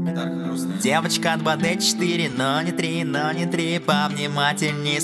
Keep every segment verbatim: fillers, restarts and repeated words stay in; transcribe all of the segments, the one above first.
Девочка два дэ четыре, но не три, но не три, повнимательней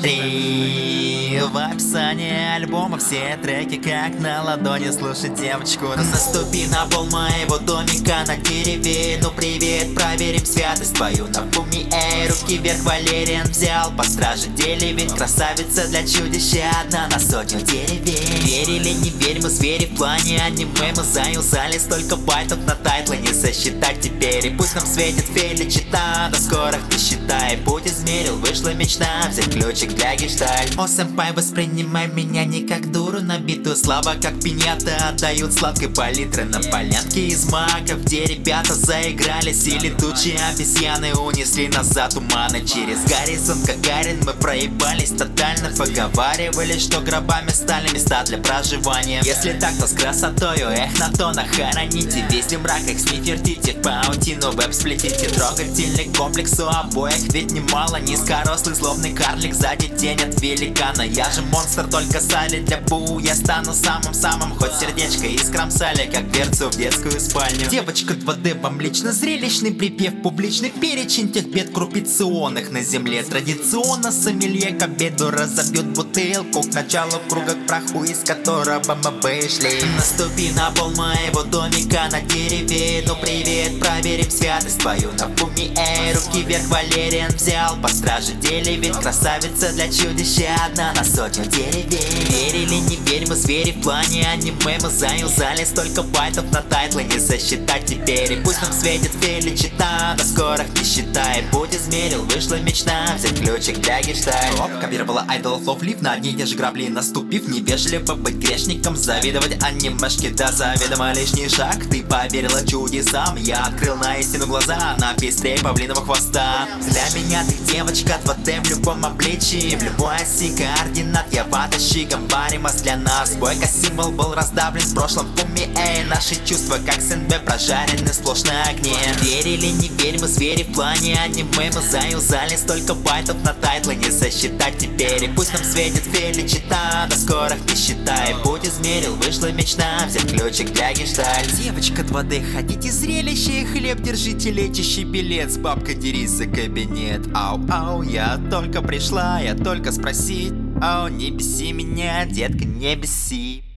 смотри. В описании альбома все треки как на ладони. Слушай девочку, ну наступи на пол моего домика на дереве. Ну привет, проверим святость твою на фуми. Эй, руки вверх, Валериан взял по страже деревень. Красавица для чудища, одна на сотню деревень. Верь или не верь, мы звери в плане аниме. Мы заюзали столько байтов на тайтлы не сосчитать теперь. И пусть нам светит фейли чита, до скорых не считай. Путь измерил, вышла мечта взять ключик для гештальт. О, сэмпай, воспринимай меня не как дуру набитую. Слава как пиньята отдают сладкой палитры на полянке из маков, где ребята заигрались. И летучие обезьяны унесли назад туманы. Через горизонт Гагарин мы проебались тотально. Поговаривали, что гробами стали места для проживания. Если так, то с красотою, эх, на тонах хороните. Весь мрак их снифертите, в паутину веб сплетите. Трогательный комплекс у обоих, ведь немало. Низкорослый злобный карлик, сзади тень от великана. Я же монстр, только сали для бу. Я стану самым-самым, хоть сердечко искромсали, как дверцу в детскую спальню. Девочка два дэ вам лично зрелищный припев, публичный перечень тех бед коррупционных на земле. Традиционно сомелье к обеду разобьет бутылку к началу круга к праху, из которого мы вышли. Наступи на пол моего домика на дереве. Ну привет, проверим святость твою на фуми. Эй, руки вверх, Валериан взял по страже деревень. Красавица для чудища, одна на сотню деревень. Верь или не верь, мы звери в плане аниме. Мы заюзали столько байтов на тайтлы не сосчитать теперь. И пусть нам светит фейли чита, до скорых не считай. Путь измерил, вышла мечта взять ключик для гештальт. Оп, копировала айдолов ловлив на одни и те же грабли наступив. Невежливо быть грешником, завидовать анимешки, да заведомо лишний шаг. Ты поверила чудесам, я открыл на истину глаза на пестрее павлиного хвоста. Для меня ты девочка два дэ в любом обличии, в любой оси координат я ватащи. Гамбаримас для нас, бойко символ был раздавлен в прошлом фуми. Эй, наши чувства как сэнбэ прожарены сплошь на огне. Верь или не верь, мы звери в плане аниме. Мы заюзали столько байтов на тайтлы не сосчитать теперь. И пусть нам светит фейли чита, до скорых не считай. Путь измерил, вышла мечта взять ключик для гештальт. Девочка два дэ, хотите зрелище, хлеб держите, лечащий билет. С бабкой дерись за кабинет. Ау-ау, я только пришла, я только спросить. Ау, не беси меня, детка, не беси.